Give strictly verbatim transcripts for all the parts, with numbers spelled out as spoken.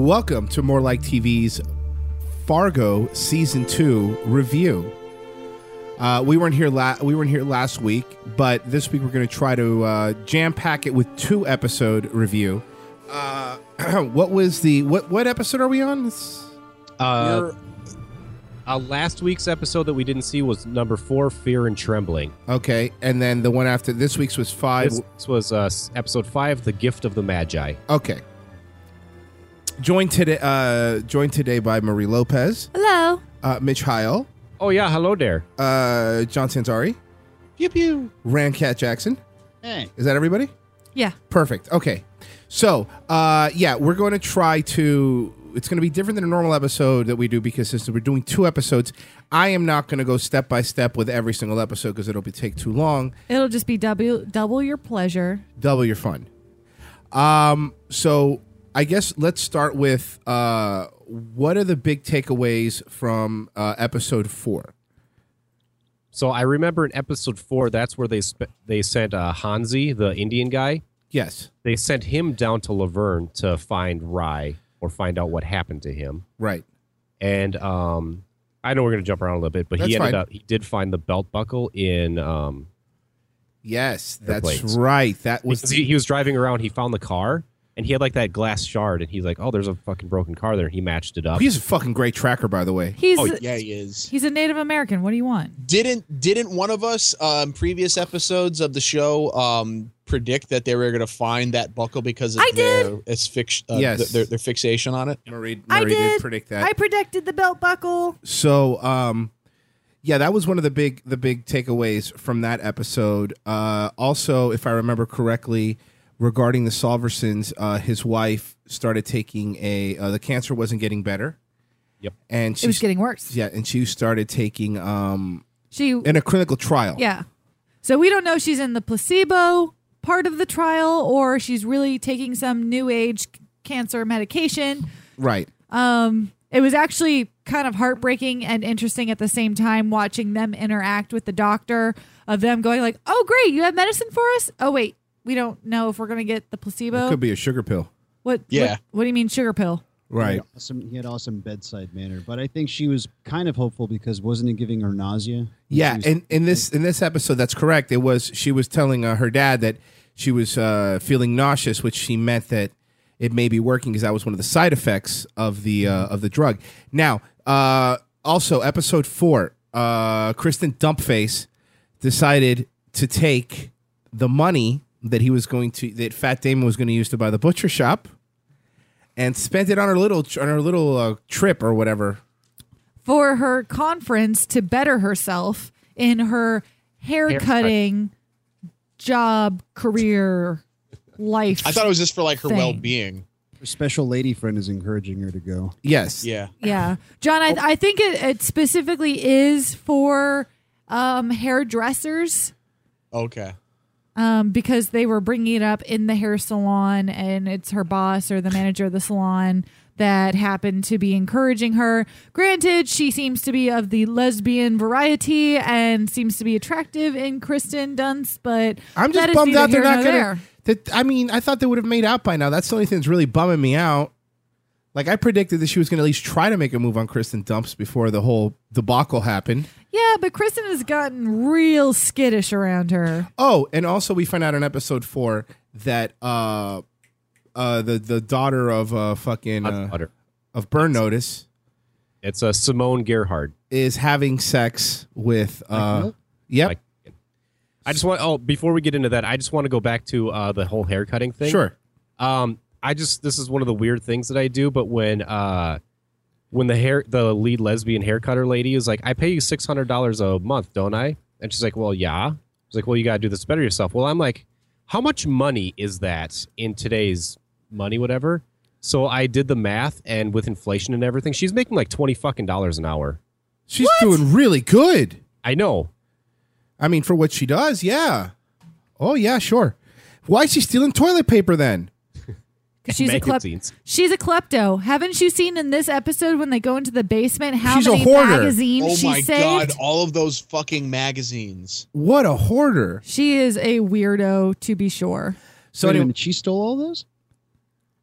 Welcome to More Like T V's Fargo Season two review. Uh, we weren't here. La- we weren't here last week, but this week we're going to try to uh, jam pack it with two episode review. Uh, what was the what? What episode are we on? Uh, uh, last week's episode that we didn't see was number four, Fear and Trembling. Okay, and then the one after this week's was five. This was uh, episode five, The Gift of the Magi. Okay. Joined today, uh, joined today by Marie Lopez. Hello. Uh, Mitch Heil. Oh yeah, hello there. Uh, John Sanzari. Pew pew. Rancat Jackson. Hey. Is that everybody? Yeah. Perfect. Okay. So, uh, yeah, we're going to try to. It's going to be different than a normal episode that we do because since we're doing two episodes, I am not going to go step by step with every single episode because it'll be take too long. It'll just be double double your pleasure. Double your fun. Um. So I guess let's start with uh, what are the big takeaways from uh, episode four? So I remember in episode four, that's where they sp- they sent uh, Hansi, the Indian guy. Yes. They sent him down to Laverne to find Rye or find out what happened to him. Right. And um, I know we're going to jump around a little bit, but That's he ended fine. up he did find the belt buckle in. Um, Yes, The that's plates. right. That was because he, he was driving around, he found the car, and he had like that glass shard, and he's like, "Oh, there's a fucking broken car there." He matched it up. He's a fucking great tracker, by the way. He's Oh yeah, he is. he's a Native American. What do you want? Didn't didn't one of us um previous episodes of the show um predict that they were going to find that buckle because of I their did. its fix uh, Yes. th- their their fixation on it? Marie, Marie I did. did. predict that. I predicted the belt buckle. So, um, yeah, that was one of the big the big takeaways from that episode. Uh, also, if I remember correctly, regarding the Solversons, uh, his wife started taking a uh, the cancer wasn't getting better. Yep. And she It was getting worse. yeah, and she started taking um She in a clinical trial. yeah. So we don't know if she's in the placebo part of the trial or she's really taking some new age cancer medication. Right. Um, it was actually kind of heartbreaking and interesting at the same time watching them interact with the doctor, of them going like, "Oh, great, you have medicine for us? Oh, wait, we don't know if we're going to get the placebo." It could be a sugar pill. What? Yeah. What, what do you mean sugar pill? Right. He had awesome, he had awesome bedside manner, but I think she was kind of hopeful because wasn't it giving her nausea? Yeah, She was- and in this in this episode, that's correct. It was she was telling uh, her dad that she was uh, feeling nauseous, which she meant that it may be working because that was one of the side effects of the uh, of the drug. Now, uh, also episode four, uh, Kristen Dumpface decided to take the money that he was going to that Fat Damon was going to use to buy the butcher shop, and spent it on her little on her little uh, trip or whatever. For her conference to better herself in her hair Haircut. cutting job, career, life. I thought it was just for like her Thing. well being. her special lady friend is encouraging her to go. Yes. Yeah. Yeah. John, I, I think it, it specifically is for um, hairdressers. Okay. Um, because they were bringing it up in the hair salon, and it's her boss or the manager of the salon that happened to be encouraging her. Granted, she seems to be of the lesbian variety and seems to be attractive in Kristen Dunst, but I'm just that is bummed neither out they're here not nor gonna. there. That I mean, I thought they would have made out by now. That's the only thing that's really bumming me out. Like I predicted that she was going to at least try to make a move on Kristen Dunst before the whole debacle happened. Yeah, but Kristen has gotten real skittish around her. Oh, and also we find out in episode four that uh, uh, the the daughter of uh, fucking Not uh, butter. of Burn Notice It's a uh, Simone Gerhard. is having sex with. Uh, Like yep. Like- I just want. Oh, before we get into that, I just want to go back to uh, the whole hair cutting thing. Sure. Um, I just this is one of the weird things that I do, but when uh, when the hair the lead lesbian hair cutter lady is like, I pay you six hundred dollars a month, don't I? And she's like, well, yeah. She's like, well, you gotta do this better yourself. Well, I'm like, how much money is that in today's money, whatever? So I did the math, and with inflation and everything, she's making like twenty fucking dollars an hour. She's doing really good. I know. I mean, for what she does, yeah. Oh yeah, sure. Why is she stealing toilet paper then? 'Cause She's a, klep- Magazines. she's a klepto. Haven't you seen in this episode when they go into the basement how She's a many hoarder. magazines Oh she my saved? god, all of those fucking magazines. What a hoarder. She is a weirdo, to be sure. So Wait a anyway, minute, she stole all those?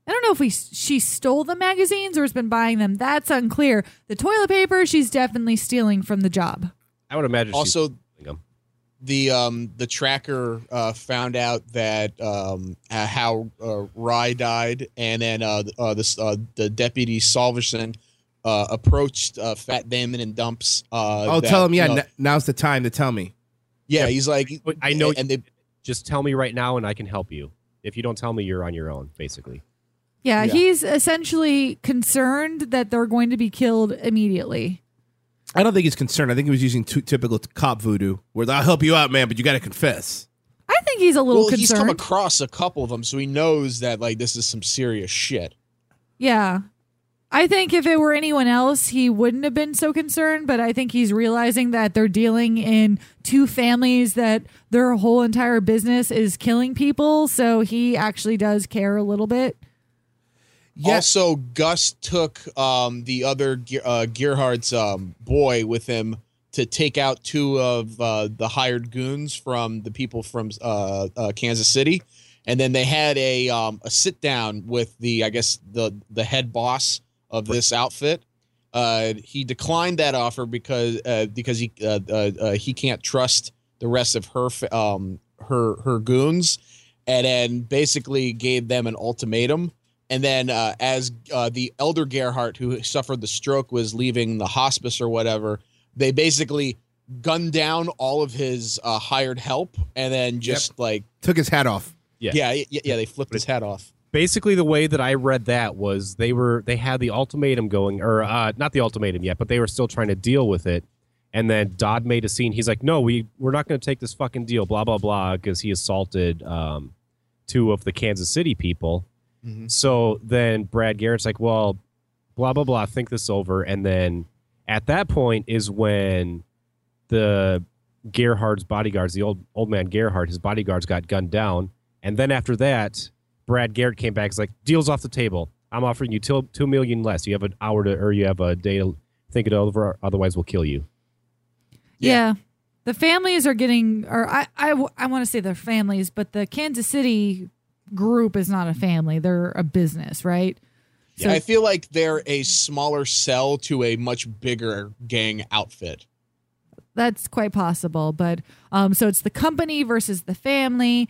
I don't know if we she stole the magazines or has been buying them. That's unclear. The toilet paper, she's definitely stealing from the job. I would imagine. Also, she's stealing them. the um the tracker uh, found out that um uh, how uh, Rye died, and then uh, uh this uh, the deputy Salverson uh, approached uh, Fat Damon and Dumps. Uh, Oh, that, tell him. Yeah, you know, n- now's the time to tell me. yeah. He's like, But I know. and they Just tell me right now, and I can help you. If you don't tell me, you're on your own, basically. Yeah, Yeah. he's essentially concerned that they're going to be killed immediately. I don't think he's concerned. I think he was using t- typical cop voodoo, where I'll help you out, man, but you got to confess. I think he's a little well, he's concerned. come across a couple of them, so he knows that like this is some serious shit. Yeah. I think if it were anyone else, he wouldn't have been so concerned, but I think he's realizing that they're dealing in two families that their whole entire business is killing people, so he actually does care a little bit. Yeah. Also, Gus took um, the other Ge- uh, Gerhardt's um, boy with him to take out two of uh, the hired goons from the people from uh, uh, Kansas City, and then they had a um, a sit down with the I guess the the head boss of this outfit. Uh, he declined that offer because uh, because he uh, uh, uh, he can't trust the rest of her fa- um, her her goons, and then basically gave them an ultimatum. And then uh, as uh, the elder Gerhardt, who suffered the stroke, was leaving the hospice or whatever, they basically gunned down all of his uh, hired help, and then just like Took his hat off. Yeah. yeah yeah yeah they flipped his hat off. Basically, the way that I read that was they were they had the ultimatum going, or uh, not the ultimatum yet, but they were still trying to deal with it. And then Dodd made a scene. He's like, "No, we we're not going to take this fucking deal." Blah blah blah, because he assaulted um, two of the Kansas City people. Mm-hmm. So then Brad Garrett's like, "Well, blah blah blah. Think this over." And then at that point is when the Gerhardt's bodyguards, the old old man Gerhardt, his bodyguards got gunned down. And then after that, Brad Garrett came back. He's like, "Deal's off the table. I'm offering you till two million less. You have an hour to, or you have a day to think it over. Otherwise, we'll kill you." Yeah. Yeah. The families are getting, or I, I, I want to say they're families, but the Kansas City group is not a family. They're a business, right? So I feel like they're a smaller cell to a much bigger gang outfit. that's quite possible. But um, so it's the company versus the family,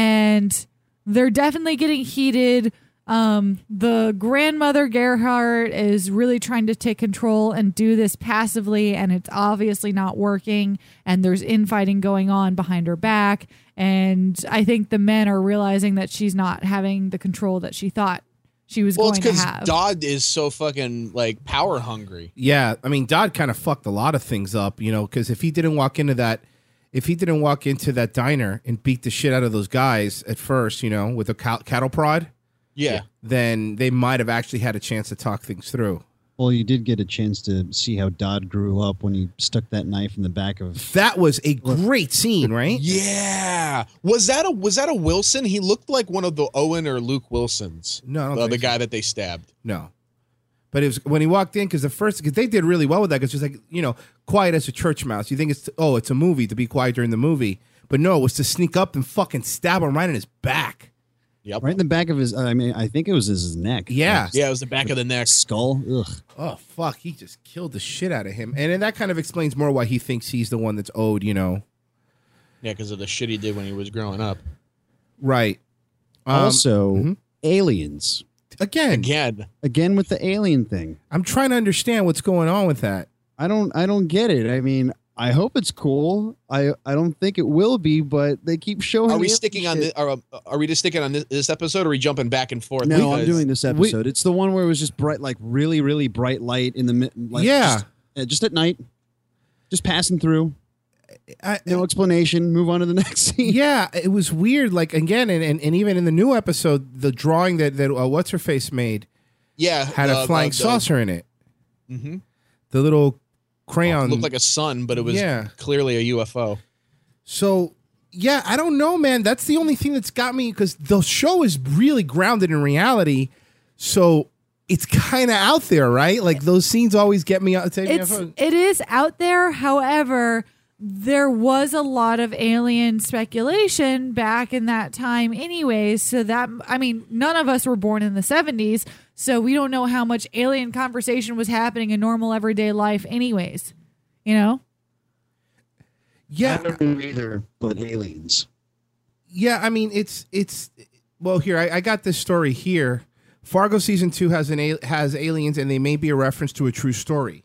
and they're definitely getting heated. Um, the grandmother Gerhardt is really trying to take control and do this passively, and it's obviously not working. And there's infighting going on behind her back. And I think the men are realizing that she's not having the control that she thought she was Well, it's going to because have. Dodd is so fucking like power hungry. Yeah, I mean, Dodd kind of fucked a lot of things up, you know, because if he didn't walk into that, if he didn't walk into that diner and beat the shit out of those guys at first, you know, with a cow- cattle prod, Yeah. then they might have actually had a chance to talk things through. Well, you did get a chance to see how Dodd grew up when he stuck that knife in the back of. That was a great scene, right? Yeah. Was that a was that a Wilson? He looked like one of the Owen or Luke Wilsons. No, I don't Uh, think the so. guy that they stabbed. No. But it was when he walked in, because the first, because they did really well with that, because it's like, you know, quiet as a church mouse. You think it's, oh, it's a movie to be quiet during the movie. But no, it was to sneak up and fucking stab him right in his back. Yep. Right in the back of his. I mean, I think it was his neck. Yeah. Yeah, it was the back of the neck. Skull. Ugh. Oh, fuck. He just killed the shit out of him. And then that kind of explains more why he thinks he's the one that's owed, you know. Yeah, because of the shit he did when he was growing up. Right. Um, also, mhm. aliens. again, Again. Again with the alien thing. I'm trying to understand what's going on with that. I don't. I don't get it. I mean, I hope it's cool. I. I don't think it will be, but they keep showing. Are we alien sticking on shit. this? Are, uh, are we just sticking on this, this episode, or are we jumping back and forth? No, I'm Because- doing this episode. it's the one where it was just bright, like really, really bright light in the mid. Like Yeah. just, uh, just at night, just passing through. I, No explanation. Move on to the next scene. yeah, it was weird. Like, again, and, and, and even in the new episode, the drawing that, that uh, What's-Her-Face made Yeah. had the- a flying the- saucer in it. Mhm. The little crayon. Looked like a sun, but it was Yeah. clearly a U F O. So, yeah, I don't know, man. That's the only thing that's got me, because the show is really grounded in reality. So it's kind of out there, right? Like those scenes always get me out. Take me it's off. it is out there. However, there was a lot of alien speculation back in that time anyways. So that, I mean, none of us were born in the seventies, so we don't know how much alien conversation was happening in normal everyday life anyways, you know? Yeah. I don't know either, but aliens. Yeah, I mean, it's, it's, well, here, I, I got this story here. Fargo season two has an a- has aliens, and they may be a reference to a true story.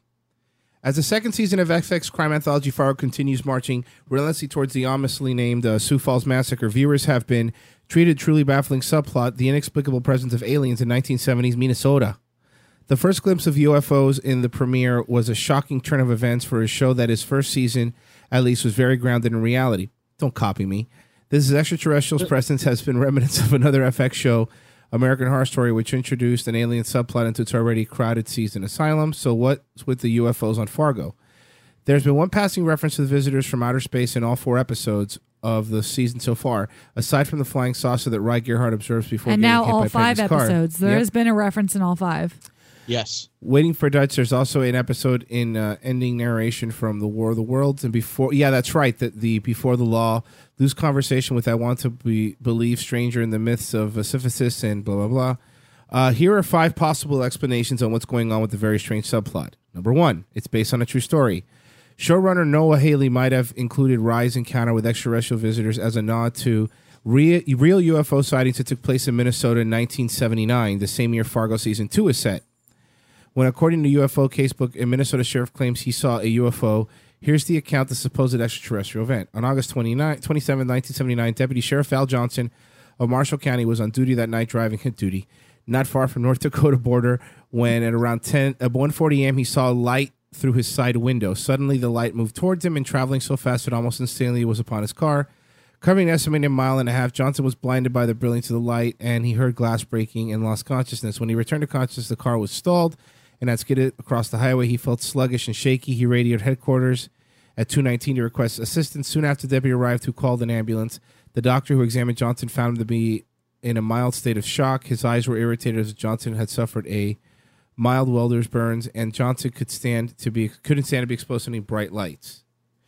As the second season of F X crime anthology Fargo continues marching relentlessly towards the ominously named uh, Sioux Falls Massacre, viewers have been treated truly baffling subplot, the inexplicable presence of aliens in nineteen seventies Minnesota. The first glimpse of U F Os in the premiere was a shocking turn of events for a show that his first season, at least, was very grounded in reality. Don't copy me. This extraterrestrial's presence has been remnants of another F X show, American Horror Story, which introduced an alien subplot into its already crowded season asylum. So what's with the U F Os on Fargo? There's been one passing reference to the visitors from outer space in all four episodes of the season so far, aside from the flying saucer that Rye Gerhardt observes before And getting now hit all by five Peggy's car. episodes. There Yep. has been a reference in all five. Yes. Waiting for Dutch, there's also an episode in uh, ending narration from The War of the Worlds. And before, yeah, that's right, that the Before the Law, lose conversation with I want to be believe stranger in the myths of Sisyphus and blah, blah, blah. Uh, here are five possible explanations on what's going on with the very strange subplot. Number one, it's based on a true story. Showrunner Noah Haley might have included Rye's encounter with extraterrestrial visitors as a nod to real, real U F O sightings that took place in Minnesota in nineteen seventy-nine, the same year Fargo Season two is set. When, according to U F O Casebook, a Minnesota sheriff claims he saw a U F O, here's the account of the supposed extraterrestrial event. On August twenty-ninth, twenty-seventh, nineteen seventy-nine, Deputy Sheriff Al Johnson of Marshall County was on duty that night driving hit duty, not far from North Dakota border, when at around ten, at one forty a.m. he saw a light through his side window. Suddenly, the light moved towards him, and traveling so fast that almost instantly it was upon his car. Covering an estimated mile and a half, Johnson was blinded by the brilliance of the light, and he heard glass breaking and lost consciousness. When he returned to consciousness, the car was stalled, and had skidded across the highway. He felt sluggish and shaky. He radioed headquarters at two nineteen to request assistance. Soon after, the deputy arrived, who called an ambulance. The doctor who examined Johnson found him to be in a mild state of shock. His eyes were irritated as Johnson had suffered a mild welder's burns, and Johnson could stand to be couldn't stand to be exposed to any bright lights.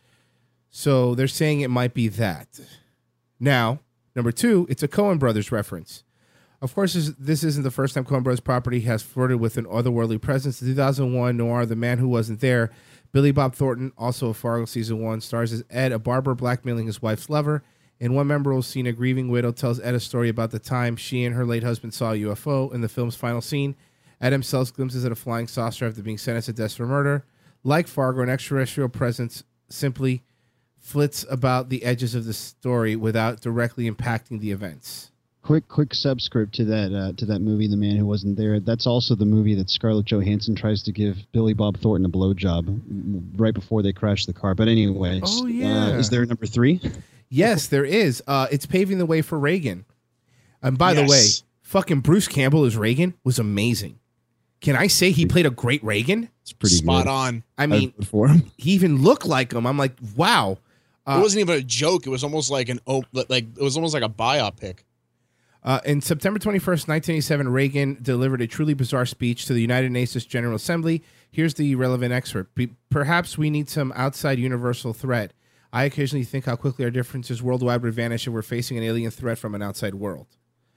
So they're saying it might be that. Now, number two, it's a Coen Brothers reference. Of course, this, this isn't the first time Coen Brothers property has flirted with an otherworldly presence. The two thousand one noir The Man Who Wasn't There, Billy Bob Thornton, also of Fargo Season one, stars as Ed, a barber blackmailing his wife's lover. In one memorable scene, a grieving widow tells Ed a story about the time she and her late husband saw a U F O. In the film's final scene, Ed himself glimpses at a flying saucer after being sentenced to death for murder. Like Fargo, an extraterrestrial presence simply flits about the edges of the story without directly impacting the events. Quick, quick subscript to that uh, to that movie, The Man Who Wasn't There. That's also the movie that Scarlett Johansson tries to give Billy Bob Thornton a blowjob right before they crash the car. But anyway, Oh, yeah. uh, is there a number three? Yes, there is. Uh, it's paving the way for Reagan. And by the way, Yes. fucking Bruce Campbell as Reagan was amazing. Can I say he played a great Reagan? It's pretty Spot good. on. I mean, I'd vote for him. he even looked like him. I'm like, wow. Uh, it wasn't even a joke. It was almost like an op- like it was almost like a biopic. Uh, in September twenty-first, nineteen eighty-seven, Reagan delivered a truly bizarre speech to the United Nations General Assembly. Here's the relevant excerpt. Be- Perhaps we need some outside universal threat. I occasionally think how quickly our differences worldwide would vanish if we're facing an alien threat from an outside world.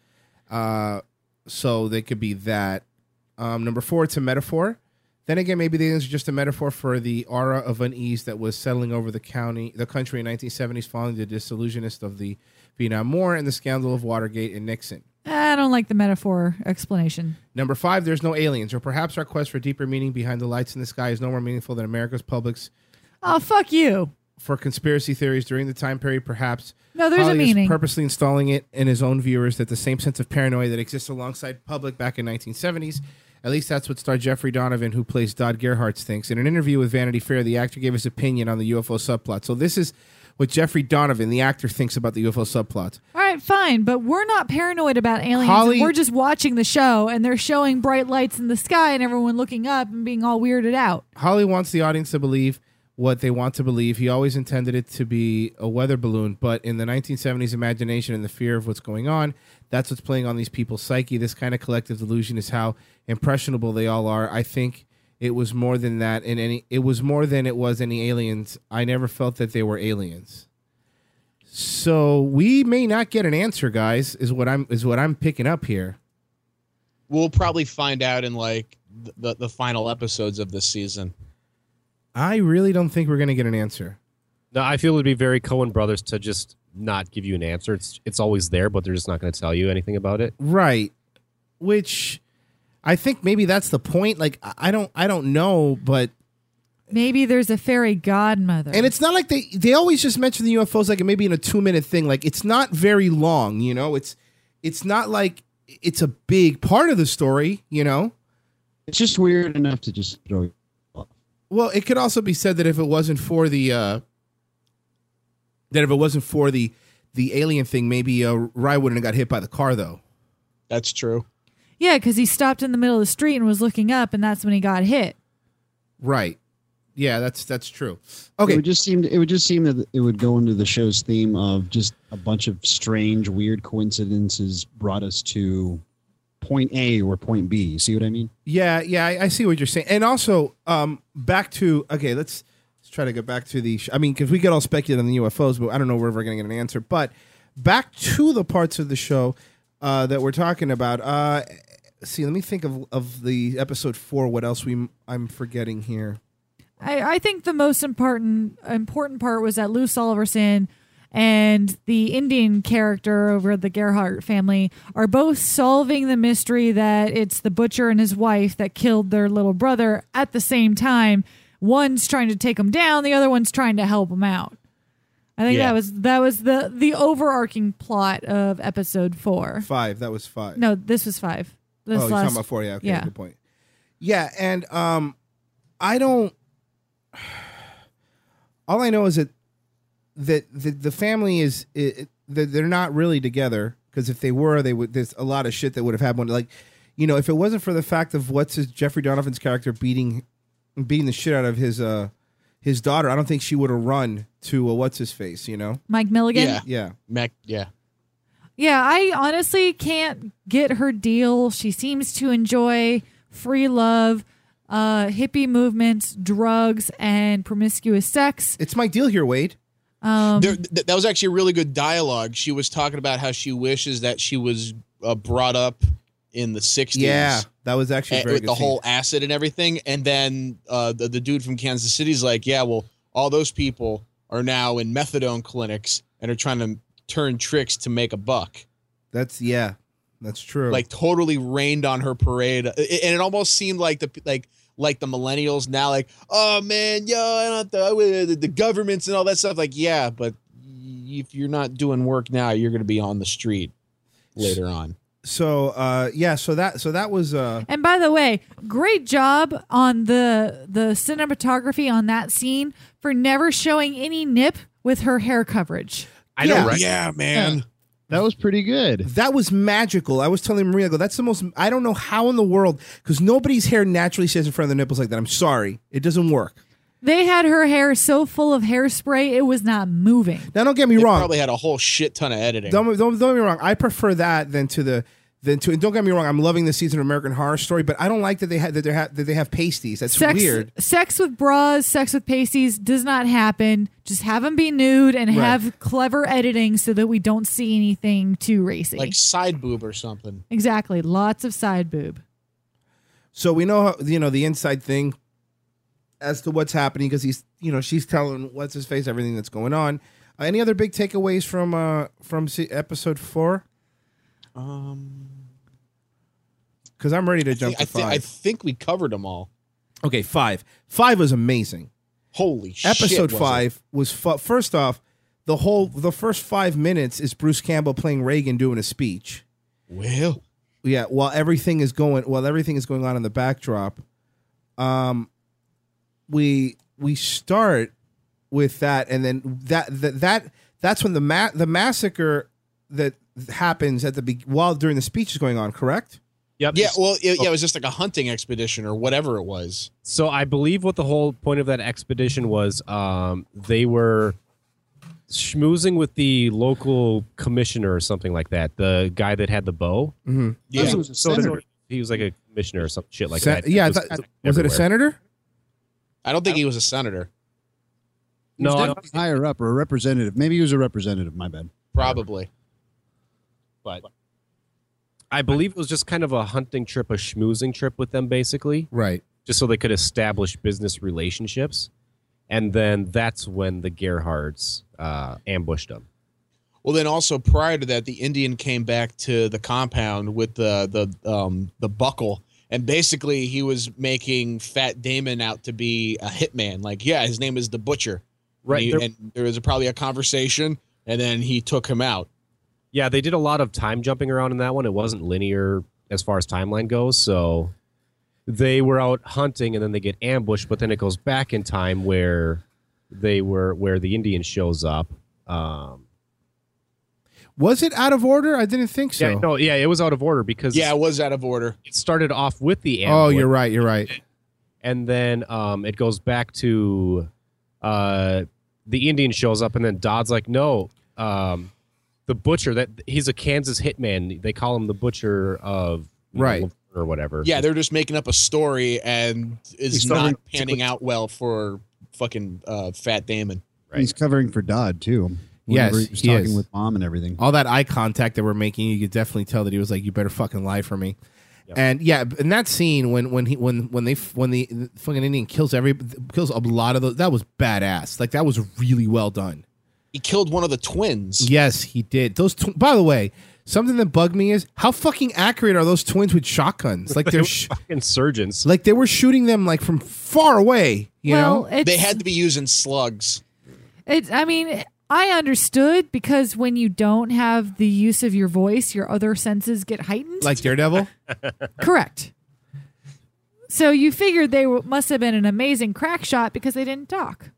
Uh, so they could be that. Um, number four, it's a metaphor. Then again, maybe the aliens are just a metaphor for the aura of unease that was settling over the county, the country in nineteen seventies following the disillusionist of the Vietnam War and the scandal of Watergate and Nixon. I don't like the metaphor explanation. Number five, there's no aliens, or perhaps our quest for deeper meaning behind the lights in the sky is no more meaningful than America's public's Oh, fuck you. for conspiracy theories during the time period. Perhaps No, there's a Holly is meaning. purposely installing it in his own viewers that the same sense of paranoia that exists alongside public back in nineteen seventies. At least that's what star Jeffrey Donovan, who plays Dodd Gerhardt, thinks. In an interview with Vanity Fair, the actor gave his opinion on the U F O subplot. So this is what Jeffrey Donovan, the actor, thinks about the U F O subplot. All right, fine, but we're not paranoid about aliens. Holly- We're just watching the show, and they're showing bright lights in the sky, and everyone looking up and being all weirded out. Holly wants the audience to believe what they want to believe. He always intended it to be a weather balloon, but in the nineteen seventies imagination and the fear of what's going on, that's what's playing on these people's psyche. This kind of collective delusion is how impressionable they all are. I think It was more than that in any it was more than it was any aliens. I never felt that they were aliens. So we may not get an answer, guys, is what I'm is what I'm picking up here. We'll probably find out in like the the final episodes of this season. I really don't think we're going to get an answer. No, I feel it'd be very Coen Brothers to just not give you an answer. It's it's always there, but they're just not going to tell you anything about it. Right. Which I think maybe that's the point. Like I don't I don't know, but Maybe there's a fairy godmother. and it's not like they they always just mention the U F Os like maybe in a two minute thing. Like it's not very long, you know. It's it's not like it's a big part of the story, you know. It's just weird enough to just throw you off. Well, it could also be said that if it wasn't for the uh, that if it wasn't for the the alien thing, maybe uh, Rye wouldn't have got hit by the car, though. That's true. Yeah, because he stopped in the middle of the street and was looking up, and that's when he got hit. Right. Yeah, that's that's true. It Okay. would just seem it would just seem that it would go into the show's theme of just a bunch of strange, weird coincidences brought us to point A or point B. See what I mean? Yeah, yeah, I, I see what you're saying. And also, um, back to okay, let's let's try to get back to the. Sh- I mean, because we get all speculated on the U F Os, but I don't know where we're going to get an answer. But back to the parts of the show uh, that we're talking about. Uh, see, let me think of of the episode four. What else we I'm forgetting here? I, I think the most important important part was that Lou Solverson and the Indian character over the Gerhardt family are both solving the mystery that it's the butcher and his wife that killed their little brother at the same time. One's trying to take him down, the other one's trying to help him out. I think Yeah. that was that was the the overarching plot of episode four. Five. That was five. No, this was five. This oh, you're last, talking about four. Yeah. Okay. yeah. Good point. Yeah, and um, I don't. All I know is that that the, the family is it, that they're not really together, because if they were, they would. There's a lot of shit that would have happened. Like, you know, if it wasn't for the fact of what's his Jeffrey Donovan's character beating beating the shit out of his uh his daughter, I don't think she would have run to uh, what's his face. You know? Mike Milligan. Yeah. Yeah. Mac, yeah. Yeah, I honestly can't get her deal. She seems to enjoy free love, uh, hippie movements, drugs, and promiscuous sex. It's my deal here, Wade. Um, There, th- that was actually a really good dialogue. She was talking about how she wishes that she was uh, brought up in the sixties. Yeah, that was actually a eh, very with good the scene. whole acid and everything. And then uh, the, the dude from Kansas City's like, yeah, well, all those people are now in methadone clinics and are trying to turn tricks to make a buck. That's yeah, that's true. Like totally rained on her parade. I- And it almost seemed like the like like the millennials now, like, oh man, yo, I don't the, the, the governments and all that stuff. Like, yeah, but if you're not doing work now, you're going to be on the street later on. so uh, yeah, so that so that was uh, and by the way, great job on the the cinematography on that scene for never showing any nip with her hair coverage. I Yeah. know, right? Yeah, man. That was pretty good. that was magical. I was telling Maria, I go, that's the most. I don't know how in the world, because nobody's hair naturally stays in front of the nipples like that. I'm sorry, it doesn't work. They had her hair so full of hairspray it was not moving. Now, don't get me They wrong. probably had a whole shit ton of editing. Don't, don't don't get me wrong. I prefer that than to the than to. Don't get me wrong. I'm loving the season of American Horror Story, but I don't like that they had that they have that they have pasties. That's Sex, weird. sex with bras, sex with pasties does not happen. Just have them be nude and Right. have clever editing so that we don't see anything too racy. like side boob or something. exactly, lots of side boob. So we know how, you know the inside thing as to what's happening, because he's you know she's telling what's his face everything that's going on. Uh, any other big takeaways from uh from se- episode four? Um, Because I'm ready to I, jump think, I, to thi- five. I think we covered them all. Okay, five. Five was amazing. Holy shit. Episode was it? five was fu- first off, the whole the first five minutes is Bruce Campbell playing Reagan doing a speech. Well, Yeah, while everything is going while everything is going on in the backdrop, um, we we start with that, and then that that, that that's when the ma- the massacre that happens at the be- while during the speech is going on. Correct? Yep. yeah, well, it, yeah, it was just like a hunting expedition or whatever it was. So I believe what the whole point of that expedition was, um, they were schmoozing with the local commissioner or something like that. The guy that had the bow. Mm-hmm. Yeah. It was a So senator. he was like a commissioner or some shit like Sen- that. yeah, I was, thought- was it a everywhere. senator? I don't think he was a senator. He was No, I definitely higher up or a representative. Maybe he was a representative. My bad. Probably. but I believe it was just kind of a hunting trip, a schmoozing trip with them, basically, Right. just so they could establish business relationships. And then that's when the Gerhards uh, ambushed them. Well, then also prior to that, the Indian came back to the compound with the the um, the buckle, and basically he was making Fat Damon out to be a hitman. Like, yeah, his name is the Butcher, Right. And, he- There- and there was a, probably a conversation, and then he took him out. Yeah, they did a lot of time jumping around in that one. It wasn't linear as far as timeline goes. So they were out hunting and then they get ambushed, but then it goes back in time where they were where the Indian shows up. Um, Was it out of order? I didn't think so. yeah, no, yeah, it was out of order because Yeah, it was out of order. it started off with the ambush. Oh, you're right. You're right. And then um, it goes back to uh, the Indian shows up, and then Dodd's like, no, um, the butcher, that he's a Kansas hitman. They call him the butcher of you know, Right. Laverne or whatever. Yeah, they're just making up a story, and is He's not covering- panning out well for fucking uh, Fat Damon. Right. He's covering for Dodd too. Yes, Whenever he was he talking is. with mom and everything. All that eye contact that we're making, you could definitely tell that he was like, "You better fucking lie for me." Yep. And yeah, in that scene when when he when when they when the fucking Indian kills every kills a lot of those, that was badass. Like that was really well done. He killed one of the twins. Yes, he did. Those. Tw- By the way, something that bugged me is how fucking accurate are those twins with shotguns? Like They they're were sh- fucking surgeons. like they were shooting them like from far away. You well, know. it's, They had to be using slugs. It's. I mean, I understood because when you don't have the use of your voice, your other senses get heightened. Like Daredevil. Correct. So you figured they w- must have been an amazing crack shot because they didn't talk.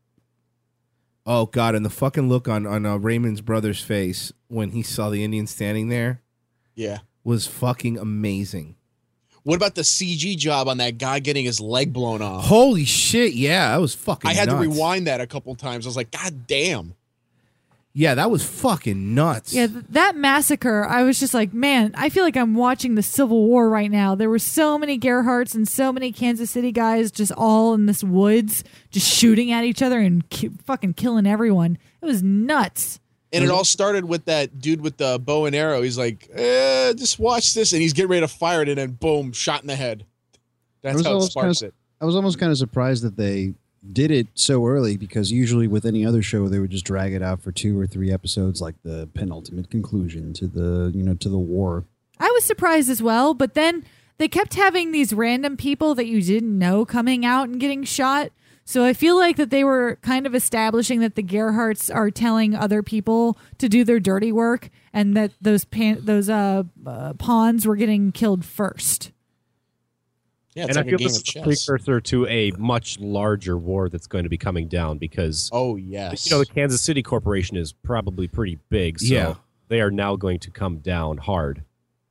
Oh God! And the fucking look on on uh, Raymond's brother's face when he saw the Indian standing there Yeah. was fucking amazing. What about the C G job on that guy getting his leg blown off? Holy shit! Yeah, that was fucking. I had nuts. to rewind that a couple times. I was like, God damn. Yeah, that was fucking nuts. Yeah, th- that massacre, I was just like, man, I feel like I'm watching the Civil War right now. There were so many Gerhardts and so many Kansas City guys just all in this woods, just shooting at each other and ki- fucking killing everyone. It was nuts. And it all started with that dude with the bow and arrow. He's like, eh, just watch this. And he's getting ready to fire it, and then boom, shot in the head. I That's was how it almost sparks kinda- it. I was almost kind of surprised that they did it so early because usually with any other show they would just drag it out for two or three episodes, like the penultimate conclusion to the you know to the war. I was surprised as well, but then they kept having these random people that you didn't know coming out and getting shot. So I feel like that they were kind of establishing that the Gerhardts are telling other people to do their dirty work, and that those pan- those uh, uh, pawns were getting killed first. Yeah, it's and like I feel a game this of is a chess. precursor to a much larger war that's going to be coming down because Oh, yes. you know the Kansas City Corporation is probably pretty big, so Yeah. they are now going to come down hard.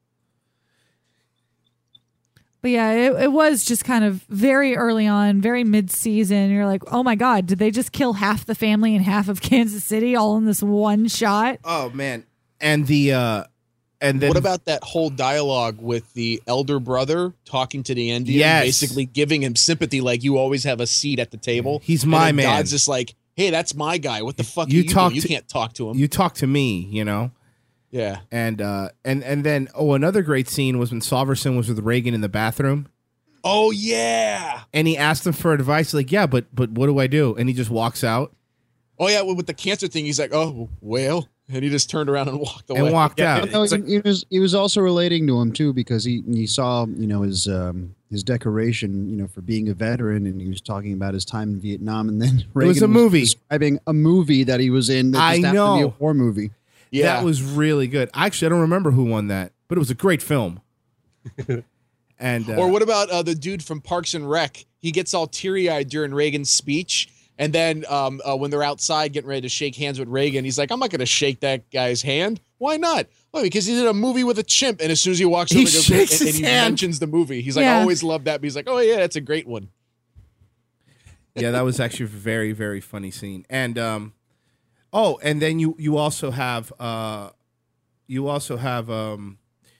But yeah, it, it was just kind of very early on, very mid-season. You're like, oh my God, did they just kill half the family and half of Kansas City all in this one shot? Oh man. And the uh and then What about that whole dialogue with the elder brother talking to the Indian, Yes. basically giving him sympathy, like you always have a seat at the table? He's And my then man. God's just like, hey, that's my guy. What the fuck You are you talk doing? You to- can't talk to him. you talk to me, you know? yeah. And uh and and then oh another great scene was when Solverson was with Reagan in the bathroom Oh, yeah. and he asked him for advice like, "Yeah, but but what do I do?" And he just walks out Oh, yeah. With the cancer thing, he's like, oh, well. And he just turned around and walked away. and walked Yeah, out. No, It's he, like- he was he was also relating to him too because he he saw you know his um, his decoration you know for being a veteran and he was talking about his time in Vietnam and then Reagan was a movie. describing a movie that he was in that I just happened to be know. a war movie. Yeah. That was really good. Actually, I don't remember who won that, but it was a great film. and uh, Or what about uh, the dude from Parks and Rec? He gets all teary-eyed during Reagan's speech, and then um, uh, when they're outside getting ready to shake hands with Reagan, he's like, "I'm not going to shake that guy's hand. Why not? Oh, because he did a movie with a chimp." And as soon as he walks He over, he goes, shakes and, and his he hand. mentions the movie. He's like, Yeah. "I always loved that." But he's like, "Oh yeah, that's a great one." yeah, that was actually a very very funny scene. And um oh, and then you you also have uh you also have um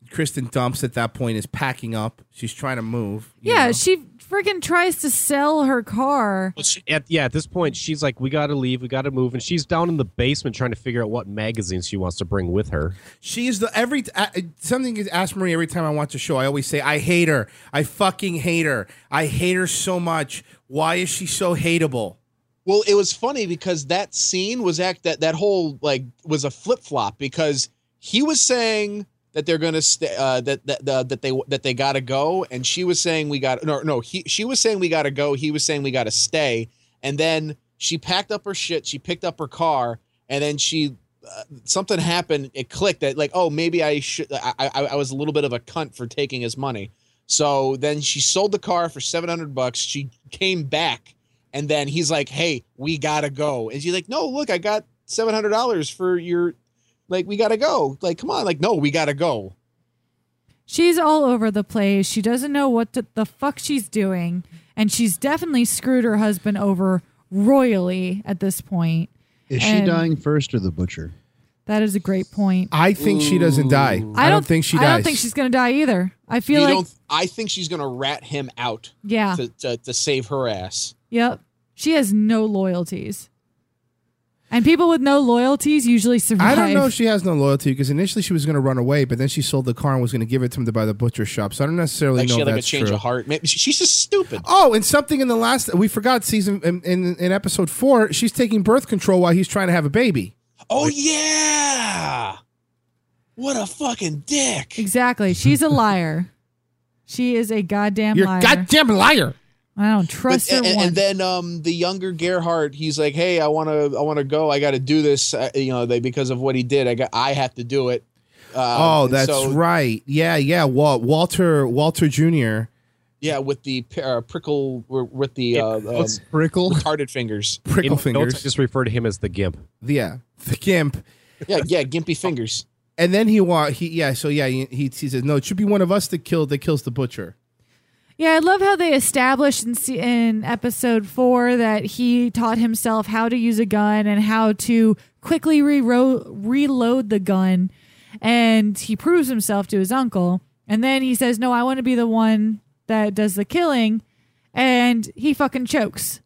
Kristen Dunst at that point is packing up. She's trying to move. you Yeah, know. she freaking tries to sell her car. At, yeah, at this point, she's like, we got to leave, we got to move. And she's down in the basement trying to figure out what magazines she wants to bring with her. She is the every uh, something is asked Marie every time I watch a show. I always say I hate her. I fucking hate her. I hate her so much. Why is she so hateable? Well, it was funny because that scene was act that that whole like was a flip flop because he was saying that they're gonna stay, uh, that that uh, that they that they gotta go, and she was saying we got no no he she was saying we gotta go, he was saying we gotta stay, and then she packed up her shit, she picked up her car, and then she uh, something happened, it clicked that like oh maybe I should I, I I was a little bit of a cunt for taking his money, so then she sold the car for seven hundred bucks. She came back. And then he's like, hey, we got to go. And she's like, no, look, I got seven hundred dollars for your, like, we got to go. Like, come on. Like, no, we got to go. She's all over the place. She doesn't know what the, the fuck she's doing. And she's definitely screwed her husband over royally at this point. Is she And- dying first or the butcher? That is a great point. I think she doesn't die. I, don't, think she dies. I don't think she's going to die either. I feel You like, don't, I think she's going to rat him out yeah, to, to, to save her ass. yep. She has no loyalties. And people with no loyalties usually survive. I don't know if she has no loyalty because initially she was going to run away, but then she sold the car and was going to give it to him to buy the butcher shop. So I don't necessarily Like know she if had like a that's change true. of heart. Maybe she- she's just stupid. Oh, and something in the last we forgot season in, in in episode four, she's taking birth control while he's trying to have a baby. Oh, yeah. What a fucking dick. Exactly. She's a liar. She is a goddamn You're a liar. goddamn liar. I don't trust But- her and, one. and then um, the younger Gerhardt, he's like, "Hey, I want to, I want to go. I got to do this. Uh, you know, they, because of what he did. I got, I have to do it." Uh, Oh, and that's so, right. Yeah, yeah. Wal- Walter Walter Junior Yeah, with the uh, prickle, with the uh, um, Let's prickle. retarded fingers. Prickle In notes, I fingers. just refer to him as the Gimp. Yeah, the gimp. Yeah, yeah, gimpy fingers. And then he wa- he yeah. So yeah, he, he he says no. It should be one of us that killed that kills the butcher. Yeah, I love how they established in, se- in episode four that he taught himself how to use a gun and how to quickly re- reload the gun. And he proves himself to his uncle. And then he says, no, I want to be the one that does the killing. And he fucking chokes.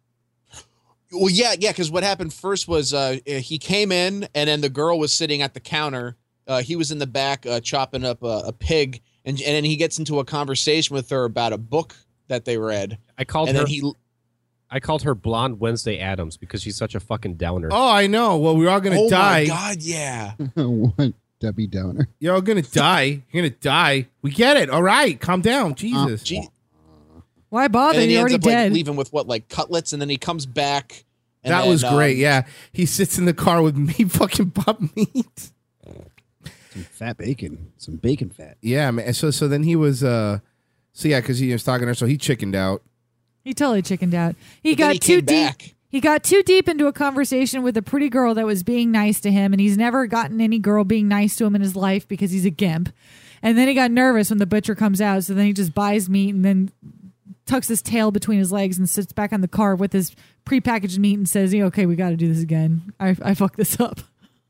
Well, yeah, yeah, because what happened first was uh, he came in, and then the girl was sitting at the counter. Uh, he was in the back uh, chopping up a, a pig, and and then he gets into a conversation with her about a book that they read. I called And her. then he, I called her Blonde Wednesday Adams because she's such a fucking downer. Oh, I know. Well, we're all gonna oh die. my god, yeah. What Debbie Downer? You're all gonna die. You're gonna die. We get it. All right, calm down. Jesus. Gee. Why And bother? then he You're ends already up like dead. leaving with what, like cutlets, and then he comes back. And that then, was great. um, Yeah, he sits in the car with me fucking pop meat. Some fat bacon. Some bacon fat. Yeah, man. So so then he was uh so yeah, because he was talking to her, so he chickened out. He totally chickened out. He But then got he too came deep. back. He got too deep into a conversation with a pretty girl that was being nice to him, and he's never gotten any girl being nice to him in his life because he's a gimp. And then he got nervous when the butcher comes out, so then he just buys meat and then tucks his tail between his legs and sits back on the car with his prepackaged meat and says, "Yeah, okay, we got to do this again. I, I fucked this up."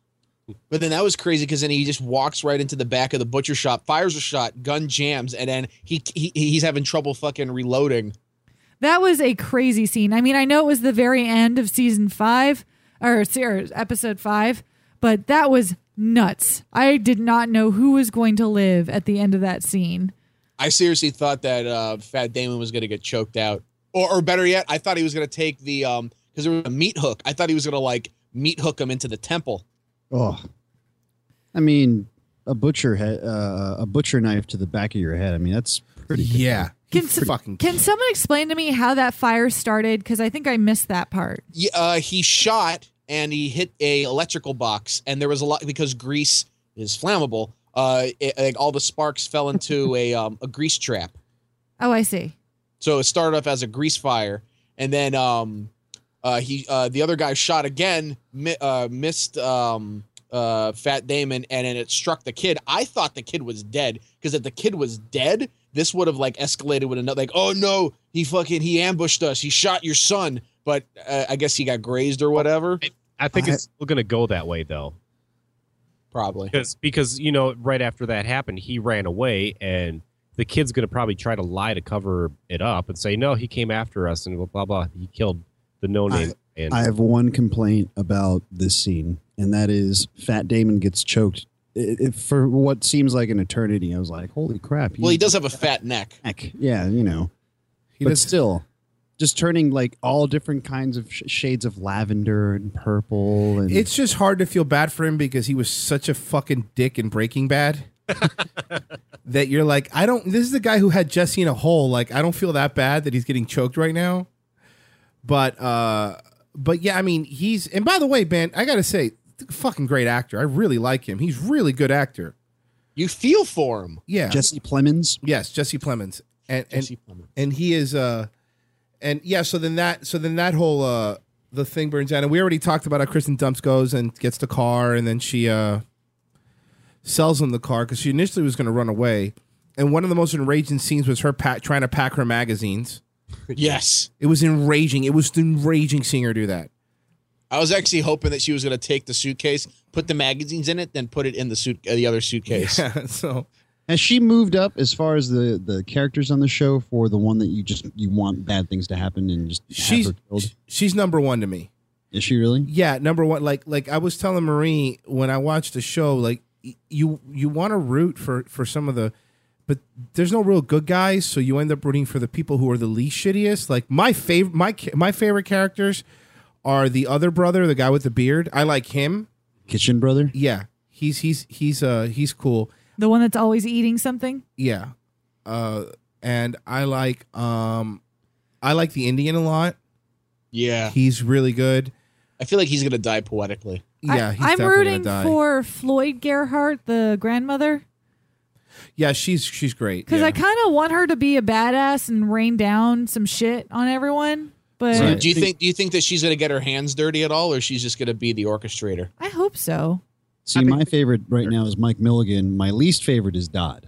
But then that was crazy because then he just walks right into the back of the butcher shop, fires a shot, gun jams, and then he, he he's having trouble fucking reloading. That was a crazy scene. I mean, I know it was the very end of season five or, or episode five, but that was nuts. I did not know who was going to live at the end of that scene. I seriously thought that uh, Fat Damon was going to get choked out, or or better yet, I thought he was going to take the um because there was a meat hook. I thought he was going to like meat hook him into the temple. Oh, I mean, a butcher head, uh, a butcher knife to the back of your head. I mean, that's pretty. Good. Yeah. Can, He some- fucking can someone explain to me how that fire started? Because I think I missed that part. Yeah, uh, he shot and he hit a electrical box, and there was a lot because grease is flammable. Uh, it, like all the sparks fell into a um, a grease trap. Oh, I see. So it started off as a grease fire, and then um, uh, he uh, the other guy shot again, mi- uh, missed um, uh, Fat Damon, and then it struck the kid. I thought the kid was dead because if the kid was dead, this would have like escalated with another like, oh no, he fucking he ambushed us, he shot your son. But uh, I guess he got grazed or whatever. I think I- it's still going to go that way, though. Probably. Because because you know right after that happened, he ran away, and the kid's gonna probably try to lie to cover it up and say no, he came after us and blah blah blah. He killed the no name. And I have one complaint about this scene, and that is Fat Damon gets choked it, it, for what seems like an eternity. I was like, holy crap. Well, he does have a fat neck. neck. Yeah, you know. He but does- still, just turning like all different kinds of sh- shades of lavender and purple. And It's just hard to feel bad for him because he was such a fucking dick in Breaking Bad. That you're like, I don't. This is the guy who had Jesse in a hole. Like, I don't feel that bad that he's getting choked right now. But, uh, but yeah, I mean, he's. And by the way, Ben, I gotta say, fucking great actor. I really like him. He's really good actor. You feel for him. Yeah. Jesse Plemons. yes, Jesse Plemons, and and Jesse Plemons. and he is. Uh, and yeah. So then that. So then that whole uh, the thing burns down, and we already talked about how Kristen Dunst goes and gets the car, and then she uh. sells him the car because she initially was going to run away. And one of the most enraging scenes was her pa- trying to pack her magazines. Yes. It was enraging. It was enraging seeing her do that. I was actually hoping that she was going to take the suitcase, put the magazines in it, then put it in the suit, uh, the other suitcase. Yeah, so Has she moved up as far as the, the characters on the show for the one that you just you want bad things to happen and just she's have her killed? she's number one to me. Is she really? Yeah, number one. Like like I was telling Marie when I watched the show, like y- you you want to root for for some of the, but there's no real good guys, so you end up rooting for the people who are the least shittiest. Like my favorite my ca- my favorite characters are the other brother, the guy with the beard. I like him. Kitchen brother? Yeah, he's he's he's uh he's cool. The one that's always eating something. Yeah, uh, and I like um, I like the Indian a lot. Yeah. He's really good. I feel like he's going to die poetically. Yeah, I, he's I'm definitely rooting gonna die. for Floyd Gerhardt, the grandmother, Yeah, she's she's great. because yeah. I kind of want her to be a badass and rain down some shit on everyone. But So Right. do you think do you think that she's going to get her hands dirty at all, or she's just going to be the orchestrator? I hope so. See, my favorite right now is Mike Milligan. My least favorite is Dodd.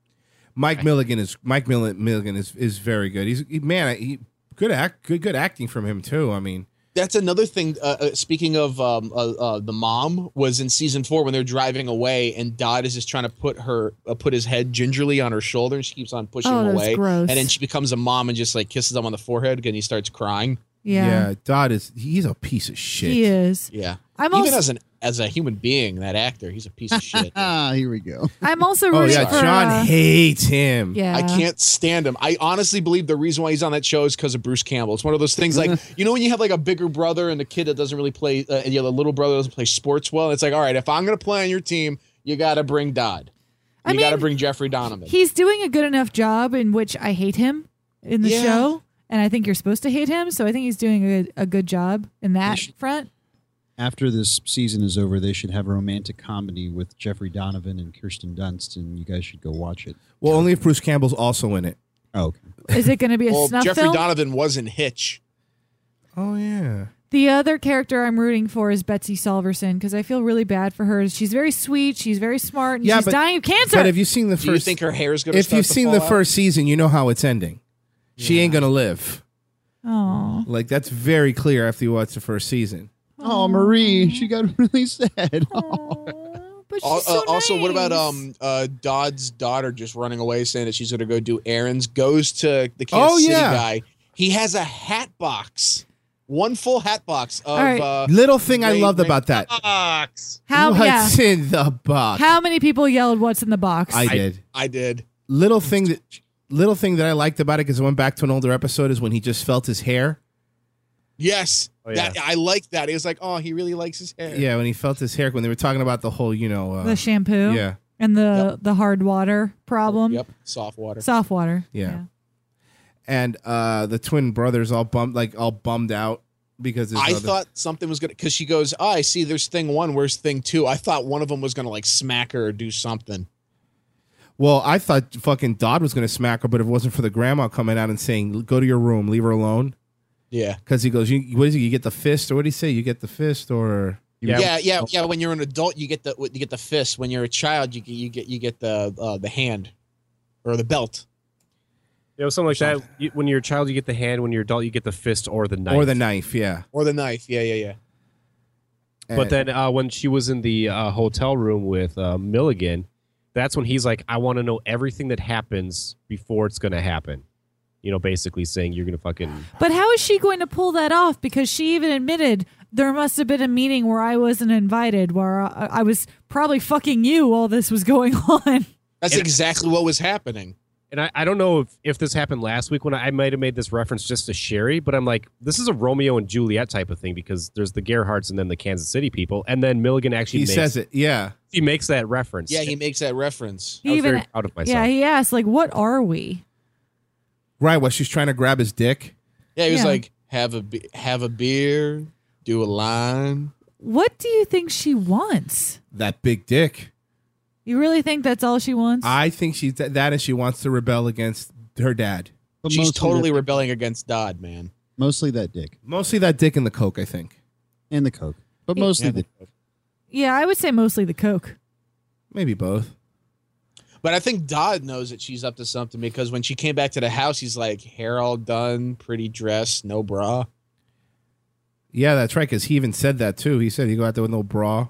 Mike Milligan is Mike Mill- Milligan is, is very good. He's he, man, he, good act, good good acting from him too. I mean, That's another thing. Uh, uh, speaking of um, uh, uh, the mom, was in season four when they're driving away, and Dodd is just trying to put her uh, put his head gingerly on her shoulder, and she keeps on pushing Oh, him that's away. gross. And then she becomes a mom and just like kisses him on the forehead, and he starts crying. Yeah, yeah, Dodd is he's a piece of shit. he is. Yeah, I'm even also as an as a human being, that actor, he's a piece of shit. Ah, here we go. I'm also Oh rooting yeah, for. John uh, hates him. yeah, I can't stand him. I honestly believe the reason why he's on that show is because of Bruce Campbell. It's one of those things like, you know, when you have like a bigger brother and the kid that doesn't really play, uh, and you know, the little brother doesn't play sports well. It's like, all right, if I'm going to play on your team, you got to bring Dodd. I You got to mean, bring Jeffrey Donovan. He's doing a good enough job in which I hate him in the Yeah. show, and I think you're supposed to hate him. So I think he's doing a, a good job in that should- front. After this season is over, they should have a romantic comedy with Jeffrey Donovan and Kirsten Dunst, and you guys should go watch it. Well, only if Bruce Campbell's also in it. Oh, okay. Is it going to be a well, snuff Jeffrey film? Donovan was in Hitch. Oh yeah. The other character I'm rooting for is Betsy Salverson because I feel really bad for her. She's very sweet. She's very smart. And Yeah, she's but- dying of cancer. But have you seen the Do you first? think her hair is going to if you've seen the first season, you know how it's ending. She ain't gonna live. oh, Like that's very clear after you watch the first season. Oh, Marie, she got really sad. but she's Al- so uh, also, what about nice. um uh, Dodd's daughter just running away saying that she's going to go do errands? Goes to the Kansas Oh, City yeah. guy. He has a hat box, one full hat box of. All right. Uh, Little thing I Ray- loved Ray- about that. box. How What's yeah? in the box? How many people yelled "What's in the box"? I did. I did. Little thing that little thing that I liked about it because I went back to an older episode is when he just felt his hair. Yes, Oh, yeah. that I liked that. He was like, "Oh, he really likes his hair." Yeah, when he felt his hair when they were talking about the whole, you know, uh, the shampoo. yeah, And the the hard water problem. Yep. Soft water. Soft water. Yeah. and uh, the twin brothers all bummed, like all bummed out because his I other- thought something was gonna because she goes, "Oh, I see. There's thing one. Where's thing two? I thought one of them was gonna like smack her or do something. Well, I thought fucking Dodd was going to smack her, but if it wasn't for the grandma coming out and saying, "Go to your room, leave her alone," Yeah. because he goes, you, "What is it? You get the fist, or what did he say? You get the fist, or Yeah. Yeah, yeah, yeah. When you're an adult, you get the you get the fist. When you're a child, you get you get you get the uh, the hand or the belt. You know, something like that. You, when you're a child, you get the hand. When you're adult, you get the fist or the knife. or the knife?" Yeah. Or the knife. Yeah, yeah, yeah. But And- then uh, when she was in the uh, hotel room with uh, Milligan, that's when he's like, I want to know everything that happens before it's going to happen. You know, basically saying you're going to fucking... But how is she going to pull that off? Because she even admitted there must have been a meeting where I wasn't invited, where I, I was probably fucking you while this was going on. That's And- exactly what was happening. And I, I don't know if, if this happened last week when I, I might have made this reference just to Sherry, but I'm like, this is a Romeo and Juliet type of thing because there's the Gerhardts and then the Kansas City people. And then Milligan actually he makes, says it. Yeah. He makes that reference. Yeah, he makes that reference. I was Even- very proud of myself. Yeah, he asked, like, what are we? Right. Well, she's trying to grab his dick. Yeah, he was Yeah. like, have a be- have a beer, do a line. What do you think she wants? That big dick. You really think that's all she wants? I think she's th- that, and she wants to rebel against her dad. But She's mostly totally that, rebelling against Dodd, man. mostly that dick Mostly that dick and the coke, I think. and the coke, but mostly Yeah. the yeah, I would say mostly the coke. Maybe both. But I think Dodd knows that she's up to something because when she came back to the house, he's like, hair all done, pretty dress, no bra. Yeah, that's right. Because he even said that too. He said he go out there with no bra.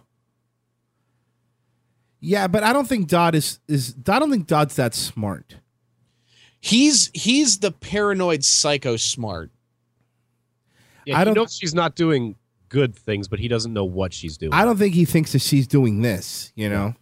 Yeah, but I don't think Dodd is is. I don't think Dodd's that smart. He's he's the paranoid psycho smart. Yeah, I he don't- knows she's not doing good things, but he doesn't know what she's doing. I don't think he thinks that she's doing this. You know,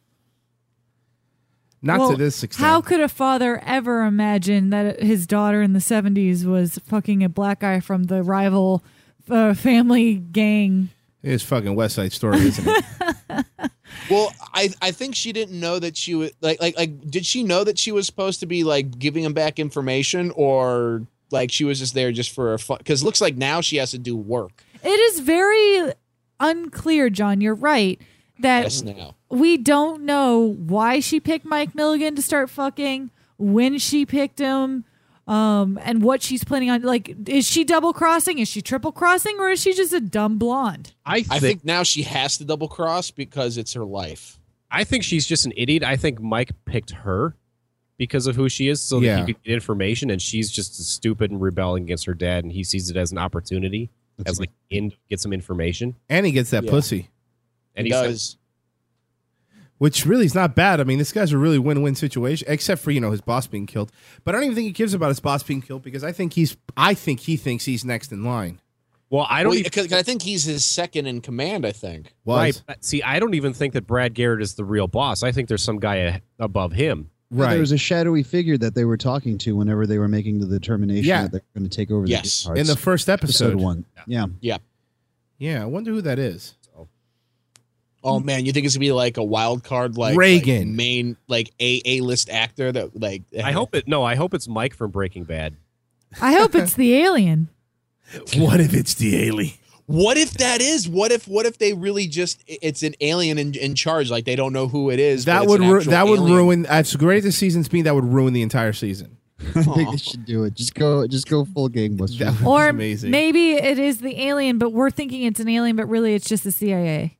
not Well, to this extent. How could a father ever imagine that his daughter in the seventies was fucking a black guy from the rival uh, family gang? It's fucking West Side Story, isn't it? Well, I I think she didn't know that she was like like like did she know that she was supposed to be like giving him back information or like she was just there just for a fun? Because it looks like now she has to do work. It is very unclear, John. You're right that Yes, now. we don't know why she picked Mike Milligan to start fucking, when she picked him, um, and what she's planning on. Like, is she double crossing? Is she triple crossing? Or is she just a dumb blonde? I think, I think now she has to double cross because it's her life. I think she's just an idiot. I think Mike picked her because of who she is so that Yeah. he could get information, and she's just stupid and rebelling against her dad, and he sees it as an opportunity, That's as like in get some information. And he gets that Yeah. pussy, And he he's does. which really is not bad. I mean, this guy's a really win-win situation, except for you know his boss being killed. But I don't even think he cares about his boss being killed because I think he's. I think he thinks he's next in line. well, I don't Well, even, 'cause I think he's his second in command. I think. Was right. but See, I don't even think that Brad Garrett is the real boss. I think there's some guy a- above him. Yeah, right. There was a shadowy figure that they were talking to whenever they were making the determination Yeah. that they're going to take over Yes. the Gearharts. in the first episode. episode one. Yeah. Yeah, I wonder who that is. Oh man, you think it's gonna be like a wild card, like Reagan. like main like a a list actor that like. I hope it. No, I hope it's Mike from Breaking Bad. I hope it's the alien. What if it's the alien? What if that is? What if? What if they really just? It's an alien in, in charge. Like they don't know who it is. but That it's would an ru- actual that would alien. ruin. As great as the season's been, that would ruin the entire season. I think they should do it. Just go just go full gangbusters. That was Or amazing. maybe it is the alien, but we're thinking it's an alien, but really it's just the C I A.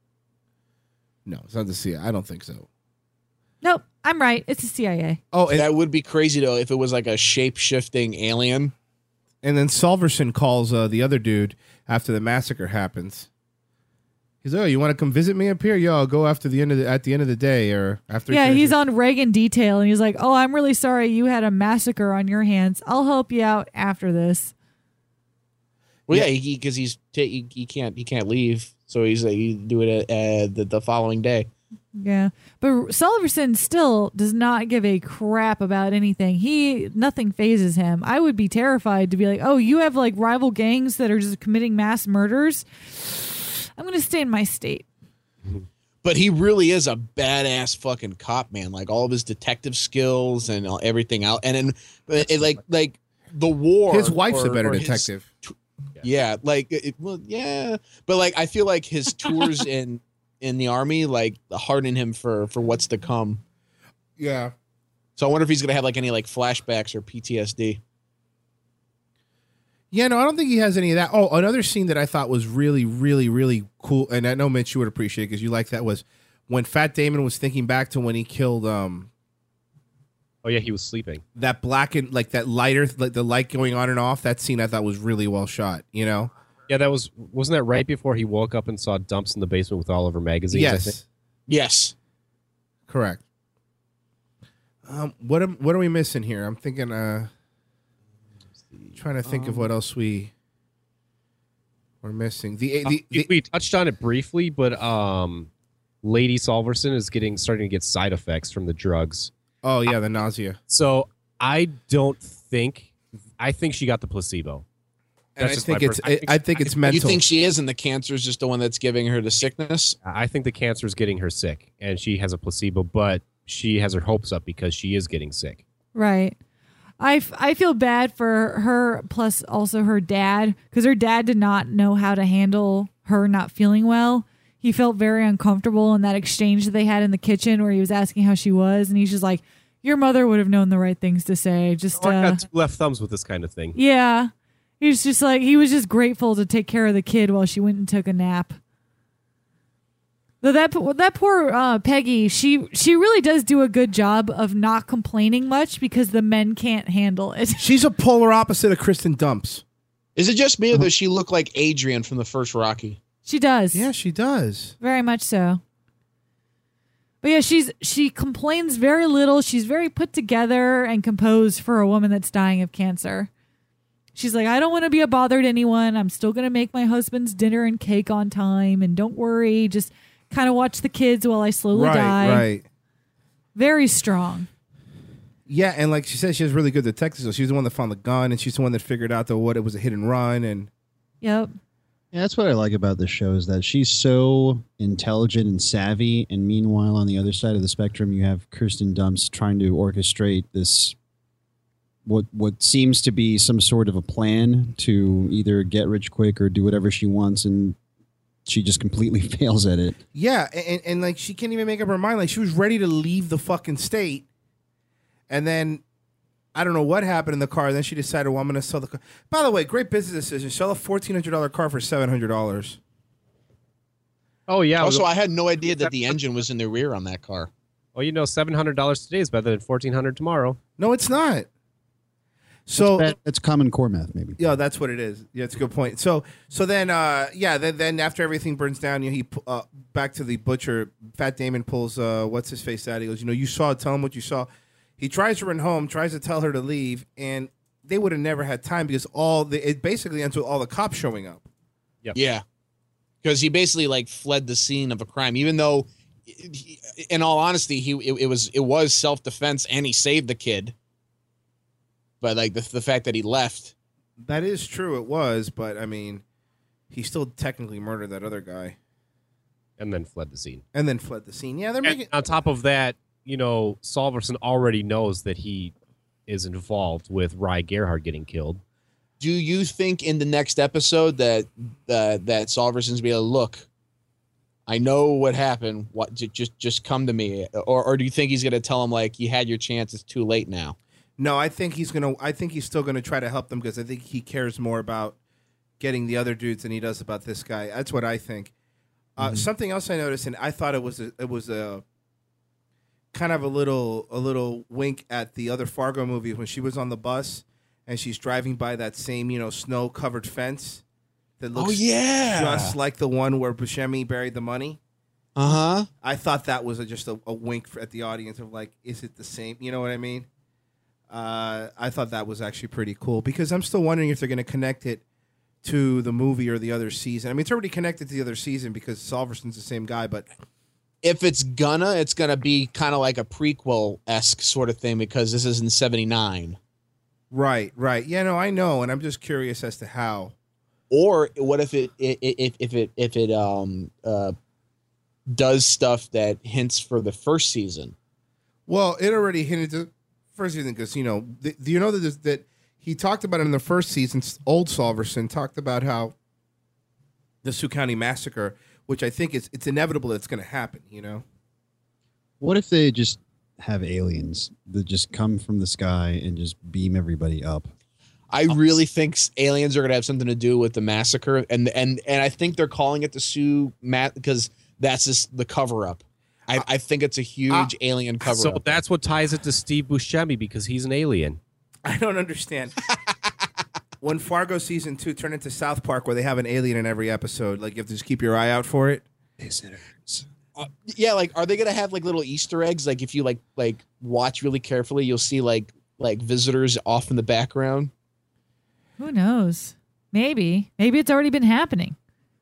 No, it's not the C I A. I don't think so. Nope, I'm right. It's the C I A. Oh, and, That would be crazy though if it was like a shape shifting alien. and then Solverson calls uh, the other dude after the massacre happens. He's like, "Oh, you want to come visit me up here? Yo, I'll go after the end of the, at the end of the day or after." Yeah, he's on Reagan detail, and he's like, "Oh, I'm really sorry you had a massacre on your hands. I'll help you out after this." Well, Yeah. yeah, because he's ta- he, he can't he can't leave, so he's like you do it uh, the, the following day. Yeah, but Sulliverson still does not give a crap about anything. He nothing phases him. I would be terrified to be like, "Oh, you have like rival gangs that are just committing mass murders." I'm going to stay in my state. But he really is a badass fucking cop, man. Like all of his detective skills and all- everything out, and then but it, like like the war. His wife's a or- better or his- detective. Yeah, like it, well, yeah, but like I feel like his tours in in the army like harden him for for what's to come. Yeah. So I wonder if he's gonna have like any like flashbacks or P T S D. Yeah, no, I don't think he has any of that. Oh, another scene that I thought was really, really, really cool, and I know Mitch you would appreciate because you like that was when Fat Damon was thinking back to when he killed um Oh yeah, he was sleeping. that black and like that lighter, like the light going on and off. That scene I thought was really well shot. You know, Yeah, that was wasn't that right before he woke up and saw dumps in the basement with all of her magazines? I think? Yes, Yes. correct. Um, what am, what are we missing here? I'm thinking. Uh, trying to think of what else we we're missing. The, the, the we touched on it briefly, but um, Lady Solverson is getting starting to get side effects from the drugs. oh yeah, the nausea. So I don't think I think she got the placebo. And That's I just think my it's pers- I think- I think it's I mental. You think she is, and the cancer is just the one that's giving her the sickness? I think the cancer is getting her sick, and she has a placebo, but she has her hopes up because she is getting sick. Right. I, f- I feel bad for her, plus also her dad, because her dad did not know how to handle her not feeling well. He felt very uncomfortable in that exchange that they had in the kitchen where he was asking how she was, and he's just like, your mother would have known the right things to say. Just, I uh, got two left thumbs with this kind of thing. yeah. He was just like, he was just grateful to take care of the kid while she went and took a nap. Though that that poor uh, Peggy, she she really does do a good job of not complaining much because the men can't handle it. She's a polar opposite of Kristen Dumps. Is it just me, or does she look like Adrian from the first Rocky? She does. Yeah, she does. Very much so. But yeah, she's she complains very little. She's very put together and composed for a woman that's dying of cancer. She's like, I don't want to be a bother to anyone. I'm still going to make my husband's dinner and cake on time. And don't worry, just kind of watch the kids while I slowly right, die. right. Very strong. Yeah, and like she said, she has really good detectives. So she's the one that found the gun, and she's the one that figured out that what it was a hit and run. And Yep. Yeah, that's what I like about this show is that she's so intelligent and savvy, and meanwhile, on the other side of the spectrum, you have Kirsten Dunst trying to orchestrate this what what seems to be some sort of a plan to either get rich quick or do whatever she wants, and she just completely fails at it. yeah, and, and like she can't even make up her mind. Like she was ready to leave the fucking state, and then I don't know what happened in the car. And then she decided, well, I'm going to sell the car. By the way, great business decision. Sell a fourteen hundred dollar car for seven hundred dollars. Oh yeah. Also, I had no idea that the engine was in the rear on that car. well, you know, seven hundred dollars today is better than fourteen hundred tomorrow. No, it's not. So It's, it's common core math, maybe. yeah, that's what it is. Yeah, it's a good point. So so then uh, yeah, then, then after everything burns down, you know, he pu- uh, back to the butcher. Fat Damon pulls uh, what's his face out. He goes, you know, you saw. Tell him what you saw. He tries to run home, tries to tell her to leave, and they would have never had time because all the it basically ends with all the cops showing up. Yep. Yeah, because he basically like fled the scene of a crime, even though, he, in all honesty, he it, it was it was self defense and he saved the kid. But like the the fact that he left, That is true. It was, but I mean, he still technically murdered that other guy And then fled the scene. and then fled the scene. Yeah, they're And making. on top of that, you know, Solverson already knows that he is involved with Rye Gerhardt getting killed. do you think in the next episode that uh, that Solverson's be able to look? I know what happened. What ju- just just come to me, or or do you think he's gonna tell him like you had your chance, it's too late now? No, I think he's gonna. I think he's still gonna try to help them because I think he cares more about getting the other dudes than he does about this guy. That's what I think. Uh, Mm-hmm. Something else I noticed, and I thought it was a, it was a kind of a little a little wink at the other Fargo movie when she was on the bus and she's driving by that same you know snow covered fence that looks Oh yeah, just like the one where Buscemi buried the money. uh huh. I thought that was a, just a, a wink for, at the audience of like, is it the same? You know what I mean? Uh, I thought that was actually pretty cool because I'm still wondering if they're going to connect it to the movie or the other season. I mean, it's already connected to the other season because Solverson's the same guy, but If it's gonna, it's gonna be kind of like a prequel esque sort of thing because this is in seventy-nine. right, right. Yeah, no, I know, and I'm just curious as to how. Or what if it if if it if it um uh does stuff that hints for the first season? Well, it already hinted to first season because you know, th- do you know that this, that he talked about it in the first season? Old Solverson talked about how the Sioux County massacre, which I think is it's inevitable that it's going to happen. You know, What if they just have aliens that just come from the sky and just beam everybody up? I really think s- aliens are gonna have something to do with the massacre, and and and I think they're calling it the Sioux Mat because that's just the cover up. I, I think it's a huge alien cover So up. that's what ties it to Steve Buscemi because he's an alien. I don't understand. when Fargo season two turned into South Park, where they have an alien in every episode, like you have to just keep your eye out for it. Visitors. Uh, yeah, like are they gonna have like little Easter eggs? Like if you like like watch really carefully, you'll see like like visitors off in the background. Who knows? Maybe. Maybe it's already been happening.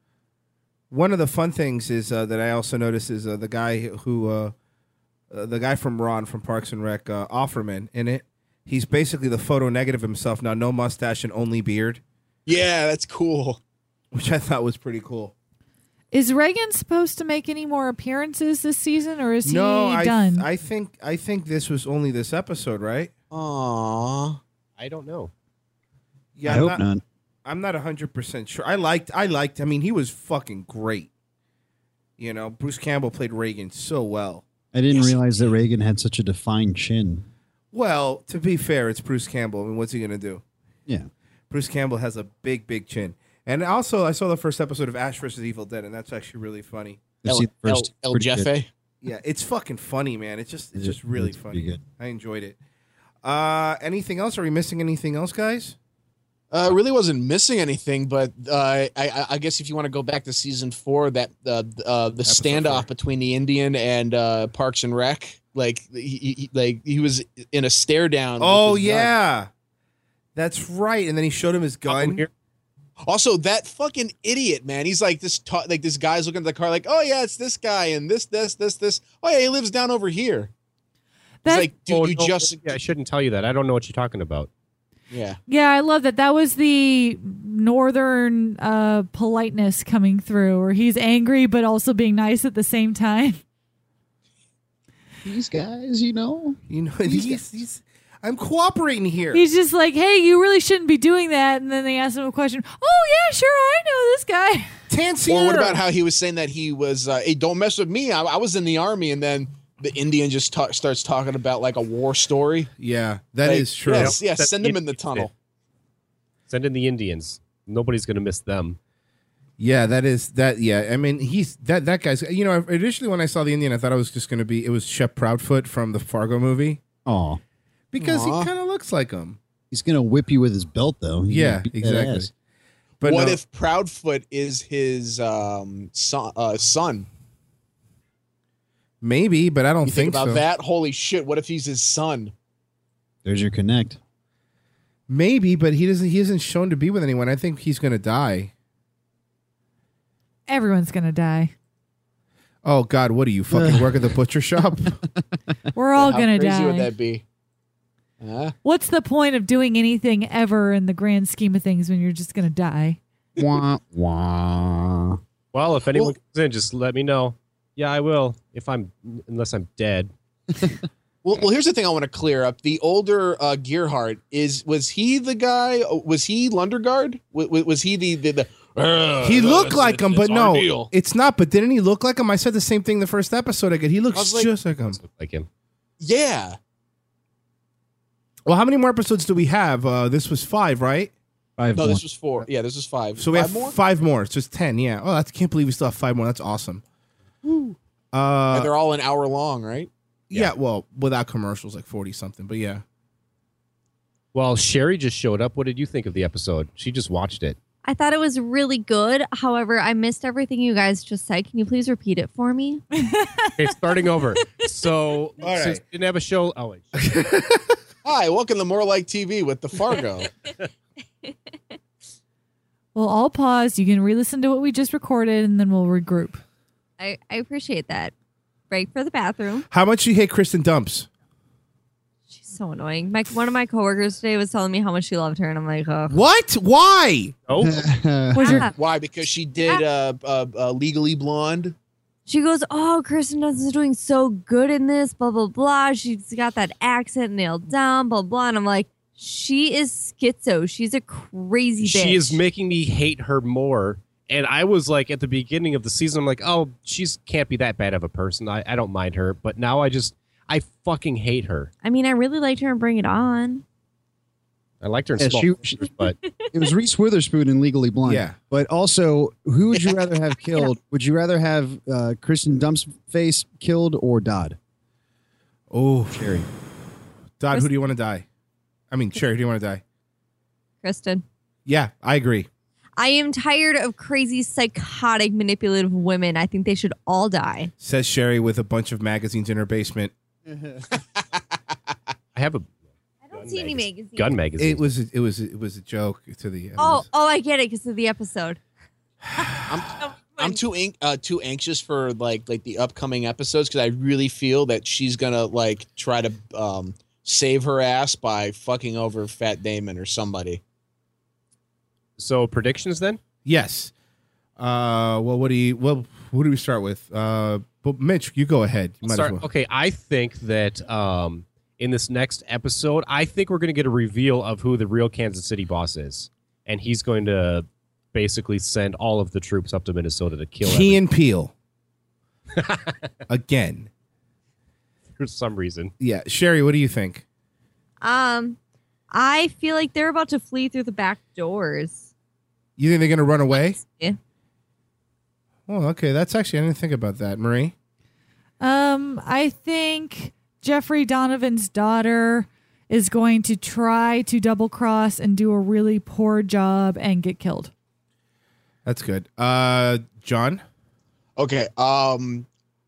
One of the fun things is uh, that I also noticed is uh, the guy who, uh, uh, the guy from Ron from Parks and Rec, uh, Offerman, in it. He's basically the photo negative himself now, no mustache and only beard, Yeah, that's cool. which I thought was pretty cool. Is Reagan supposed to make any more appearances this season, or is no, he I, done? I think I think this was only this episode, right? Aww. I don't know. Yeah, I I'm hope not, not. I'm not one hundred percent sure. I liked, I liked, I mean, he was fucking great. You know, Bruce Campbell played Reagan so well. I didn't Yes. realize that Reagan had such a defined chin. Well, to be fair, it's Bruce Campbell. I mean, what's he going to do? Yeah. Bruce Campbell has a big, big chin. And also, I saw the first episode of Ash versus Evil Dead, and that's actually really funny. I've El, seen the El, first- El pretty good. Jeffe. Yeah, it's fucking funny, man. It's just, it's It- just really it's funny. pretty good. I enjoyed it. Uh, anything else? Are we missing anything else, guys? Uh, really wasn't missing anything, but uh, I, I, I guess if you want to go back to season four, that uh, uh, the Episode standoff four. between the Indian and uh, Parks and Rec, like he, he like he was in a stare down. with Oh his gun. yeah, that's right. And then he showed him his Oh, gun. here- Also, that fucking idiot, man. He's like this. Ta- like this guy's looking at the car, like, oh yeah, it's this guy and this, this, this, this. Oh yeah, he lives down over here. That- It's like, dude, Oh, you no, just yeah, I shouldn't tell you that. I don't know what you're talking about. yeah. Yeah, I love that. That was the northern uh, politeness coming through, where he's angry but also being nice at the same time. These guys, you know. You know, he's, he's, I'm cooperating here. He's just like, hey, you really shouldn't be doing that. And then they ask him a question. Oh, yeah, sure, I know this guy. Tansier. Or what about how he was saying that he was, uh, hey, don't mess with me. I, I was in the army, and then the Indian just ta- starts talking about like a war story. Yeah, that is Like, true. Yes, yes. That's Send him in the Indians tunnel. did. Send in the Indians. Nobody's going to miss them. Yeah, that is that. Yeah, I mean, he's that that guy's. You know, initially when I saw the Indian, I thought it was just going to be it was Shep Proudfoot from the Fargo movie Oh, because Aw. he kind of looks like him. he's gonna whip you with his belt, though. He's Yeah, gonna beat that exactly. ass. But what no, if Proudfoot is his um, son, uh, son? maybe? But I don't You think, think, about so. that? Holy shit! What if he's his son? There's your connect. Maybe, but he doesn't. He isn't shown to be with anyone. I think he's going to die. Everyone's going to die. Oh God, what do you fucking work at the butcher shop? We're all How going to crazy die. would that be? Huh? What's the point of doing anything ever in the grand scheme of things when you're just going to die? Wah, wah. Well, if anyone Well- comes in, just let me know. Yeah, I will. If I'm, unless I'm dead. Well, well, here's the thing I want to clear up. The older uh, Gearhart is was he the guy? Was he Lundergaard? Was, was he the the? the uh, He looked it's- like him, it's but our no, deal. it's not. But didn't he look like him? I said the same thing the first episode I get. He I looks was like- just like him. Look like him. Yeah. Well, how many more episodes do we have? Uh, this was five, right? Five No, more. this was four. Yeah, this was five. So we five have more. five more. So it's ten. Yeah. Oh, I can't believe we still have five more. That's awesome. and Uh, they're all an hour long, right? yeah. Well, without commercials, like forty something. But yeah. Well, Sherry just showed up. What did you think of the episode? She just watched it. I thought it was really good. However, I missed everything you guys just said. Can you please repeat it for me? Okay, starting over. So, All right. since we didn't have a show. Oh, wait. Hi, welcome to More Like T V with the Fargo. We'll all pause. You can re-listen to what we just recorded, and then we'll regroup. I, I appreciate that. Break for the bathroom. How much you hate Kristen Dumps? She's so annoying. My one of my coworkers today was telling me how much she loved her, and I'm like, oh. What? Why? Oh, Was your Why? Because she did uh, uh, uh, Legally Blonde. She goes, oh, Kristen Dunst is doing so good in this, blah, blah, blah. She's got that accent nailed down, blah, blah. And I'm like, she is schizo. She's a crazy bitch. she is making me hate her more. And I was like, at the beginning of the season, I'm like, oh, she's can't be that bad of a person. I, I don't mind her. But now I just, I fucking hate her. I mean, I really liked her in Bring It On. I liked her in Yeah, Small she- Soldiers, but It was Reese Witherspoon in Legally Blonde. Yeah. But also, who would you rather have killed? Would you rather have uh, Kristen Dump's face killed or Dodd? Oh, Sherry. Dodd, who do you want to die? I mean, Cherry, who do you want to die? Kristen. Yeah, I agree. I am tired of crazy, psychotic, manipulative women. I think they should all die. Says Sherry with a bunch of magazines in her basement. I have a I don't see any magazines. gun magazine. It was it was it was a joke to the. Oh, oh, I get it because of the episode. I'm, I'm too an- uh, too anxious for like like the upcoming episodes because I really feel that she's gonna like try to um, save her ass by fucking over Fat Damon or somebody. So predictions then? Yes. Uh. Well, what do you? Well, who do we start with? Uh. But Mitch, you go ahead. You might Start- as well. Okay, I think that um, in this next episode, I think we're going to get a reveal of who the real Kansas City boss is, and he's going to basically send all of the troops up to Minnesota to kill Key everyone and Peele. Again. for some reason. Yeah, Sherry, what do you think? Um, I feel like they're about to flee through the back doors. You think they're going to run away? Yeah. Oh, okay. That's actually I didn't think about that, Marie. Um, I think Jeffrey Donovan's daughter is going to try to double cross and do a really poor job and get killed. That's good. Uh, John. Okay. Um,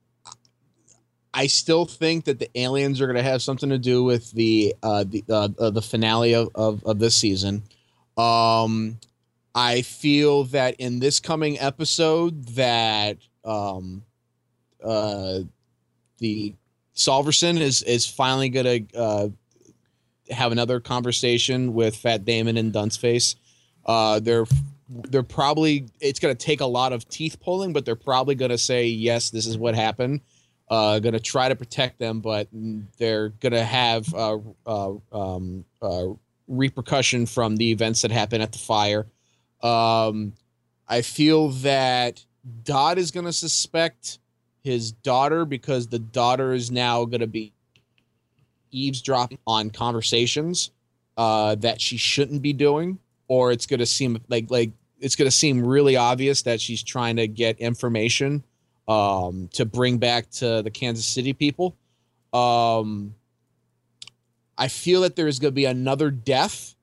I still think that the aliens are going to have something to do with the uh, the uh, uh, the finale of, of, of this season. Um, I feel that in this coming episode that um, uh, the Solverson is is finally going to uh, have another conversation with Fat Damon and Dunceface. Uh, they're they're probably it's going to take a lot of teeth pulling, but they're probably going to say yes, this is what happened. Uh, going to try to protect them, but they're going to have uh, uh, um, uh, repercussion from the events that happened at the fire. Um, I feel that Dodd is going to suspect his daughter because the daughter is now going to be eavesdropping on conversations uh, that she shouldn't be doing, or it's going to seem like like it's going to seem really obvious that she's trying to get information um, to bring back to the Kansas City people. Um, I feel that there's going to be another death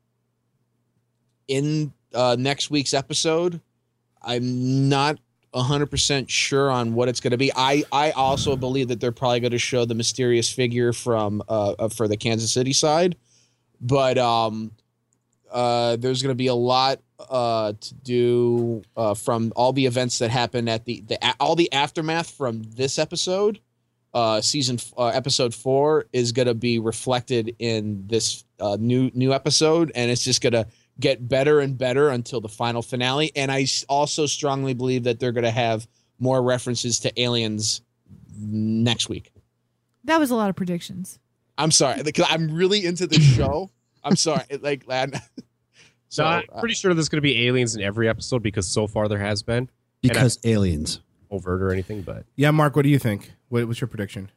in uh, next week's episode. I'm not one hundred percent sure on what it's going to be. I, I also believe that they're probably going to show the mysterious figure from uh, uh, for the Kansas City side. But um, uh, there's going to be a lot uh, to do uh, from all the events that happened at the, the all the aftermath from this episode. Uh, season uh, episode four is going to be reflected in this uh, new new episode, and it's just going to get better and better until the final finale. And I also strongly believe that they're going to have more references to aliens next week. That was a lot of predictions. I'm sorry, because I'm really into this show. I'm sorry, like, lad. So I'm pretty sure there's going to be aliens in every episode because so far there has been. Because aliens. Overt or anything, but Yeah, Mark, what do you think? What was your prediction?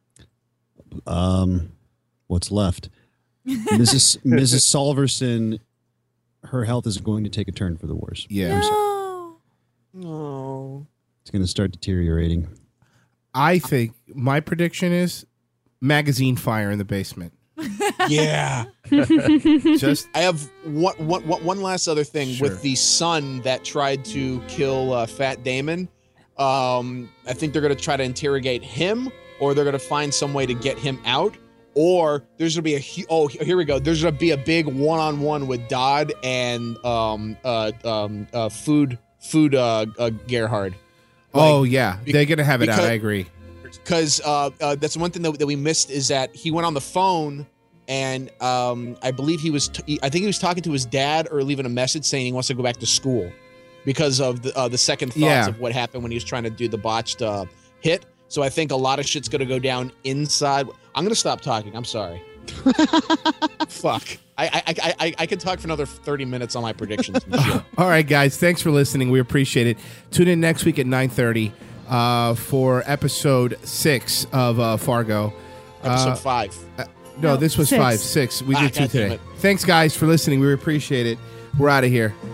Um, what's left? Missus Missus Solverson, her health is going to take a turn for the worse. Yeah. No. No. It's going to start deteriorating. I think my prediction is magazine fire in the basement. Yeah. Just I have one, one, one one last other thing Sure. with the son that tried to kill uh, Fat Damon. Um, I think they're going to try to interrogate him, or they're going to find some way to get him out, or there's going to be a hu- oh here we go. There's going to be a big one-on-one with Dodd and um uh um uh food food uh, uh Gerhard. oh yeah, they're gonna have it out. because- I agree. Because uh, uh, that's one thing that, that we missed is that he went on the phone and um, I believe he was t- I think he was talking to his dad or leaving a message saying he wants to go back to school because of the uh, the second thoughts Yeah. of what happened when he was trying to do the botched uh, hit. So I think a lot of shit's gonna go down inside. I'm gonna stop talking. I'm sorry. Fuck. I I, I I I could talk for another thirty minutes on my predictions. And shit. All right, guys. Thanks for listening. We appreciate it. Tune in next week at nine thirty uh, for episode six of uh, Fargo. Episode Uh, five. no, No, this was six. five, six. We Ah, did two God damn today. it. Thanks, guys, for listening. We appreciate it. We're out of here.